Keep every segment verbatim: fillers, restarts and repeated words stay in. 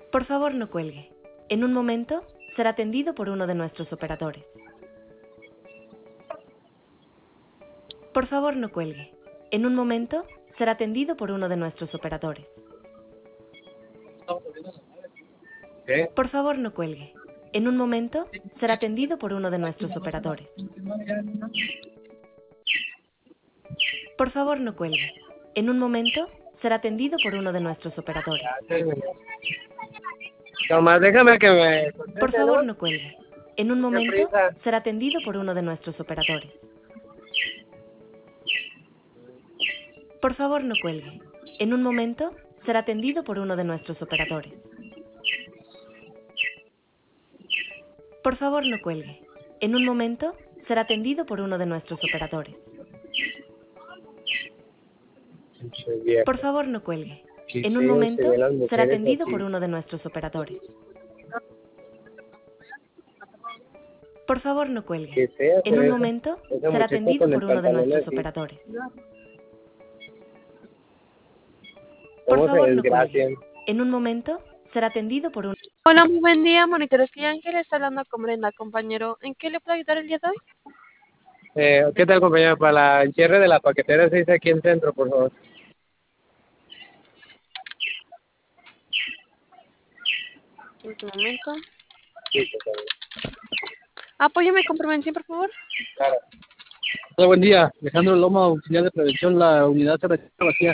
Por favor, no cuelgue. En un momento será atendido por uno de nuestros operadores. Por favor, no cuelgue. En un momento será atendido por uno de nuestros operadores. ¿Qué? Por favor, no cuelgue. En un momento será atendido por uno de nuestros operadores. Por favor, no cuelgue. En un momento será atendido por uno de nuestros operadores. Tomás, déjame que me... Por favor, no cuelgue. En un Qué momento prisa. será atendido por uno de nuestros operadores. Por favor, no cuelgue. En un momento será atendido por uno de nuestros operadores. Por favor, no cuelgue. En un momento será atendido por uno de nuestros operadores. Pinche viejo. Por favor, no cuelgue. Qué En un feo se momento ven las será mujeres atendido así. por uno de nuestros operadores. Por favor, no cuelgue. Qué fea se En un ve momento esa, esa será muchacha atendido con el por uno de pantalón nuestros así. operadores. Por ¿Cómo se favor, no desgracian? cuelgue. En un momento será atendido por un... Hola, muy buen día, monitores y Ángel, está hablando con Brenda, compañero. ¿En qué le puedo ayudar el día de hoy? Eh, ¿Qué tal, compañero? Para el cierre de la paquetera se dice aquí en centro, por favor. En este momento. Sí, por favor. Apóyame con prevención, por favor. Claro. Hola, buen día. Alejandro Loma, auxiliar de prevención, la unidad se registra vacía.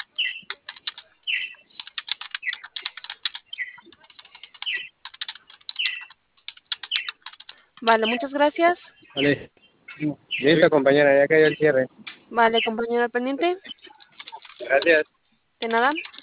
Vale, muchas gracias. Vale. Listo, compañera, ya cayó el cierre. Vale, compañero al pendiente. Gracias. De nada.